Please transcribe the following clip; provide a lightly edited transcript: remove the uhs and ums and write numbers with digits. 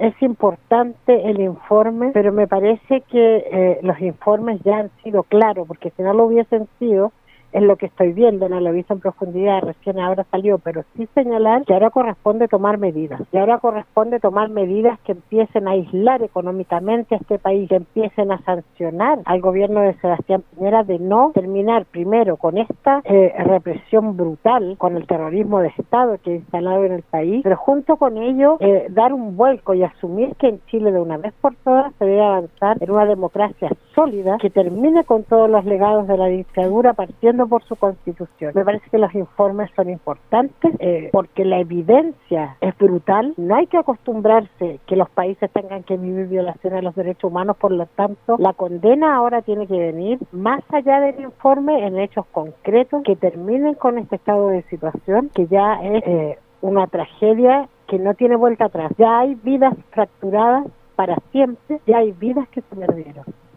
es importante el informe, pero me parece que los informes ya han sido claros, porque si no lo hubiesen sido, es lo que estoy viendo, no lo he visto en profundidad, recién ahora salió, pero sí señalar que ahora corresponde tomar medidas, y ahora corresponde tomar medidas que empiecen a aislar económicamente a este país, que empiecen a sancionar al gobierno de Sebastián Piñera de no terminar primero con esta represión brutal, con el terrorismo de Estado que ha instalado en el país, pero junto con ello dar un vuelco y asumir que en Chile de una vez por todas se debe avanzar en una democracia sólida que termine con todos los legados de la dictadura partiendo por su constitución. Me parece que los informes son importantes porque la evidencia es brutal. No hay que acostumbrarse que los países tengan que vivir violaciones de los derechos humanos, por lo tanto la condena ahora tiene que venir más allá del informe en hechos concretos que terminen con este estado de situación que ya es una tragedia que no tiene vuelta atrás. Ya hay vidas fracturadas para siempre, ya hay vidas que se perdieron.